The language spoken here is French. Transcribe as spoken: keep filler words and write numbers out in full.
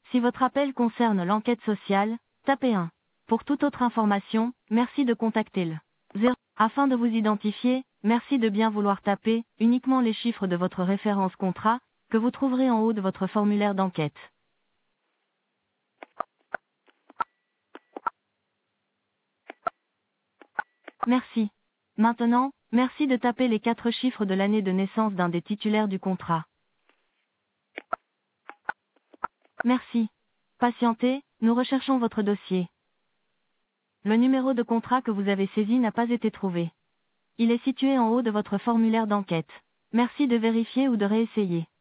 Si votre appel concerne l'enquête sociale, tapez un. Pour toute autre information, merci de contacter le zéro. Afin de vous identifier, merci de bien vouloir taper uniquement les chiffres de votre référence contrat, que vous trouverez en haut de votre formulaire d'enquête. Merci. Maintenant, merci de taper les quatre chiffres de l'année de naissance d'un des titulaires du contrat. Merci. Patientez, nous recherchons votre dossier. Le numéro de contrat que vous avez saisi n'a pas été trouvé. Il est situé en haut de votre formulaire d'enquête. Merci de vérifier ou de réessayer.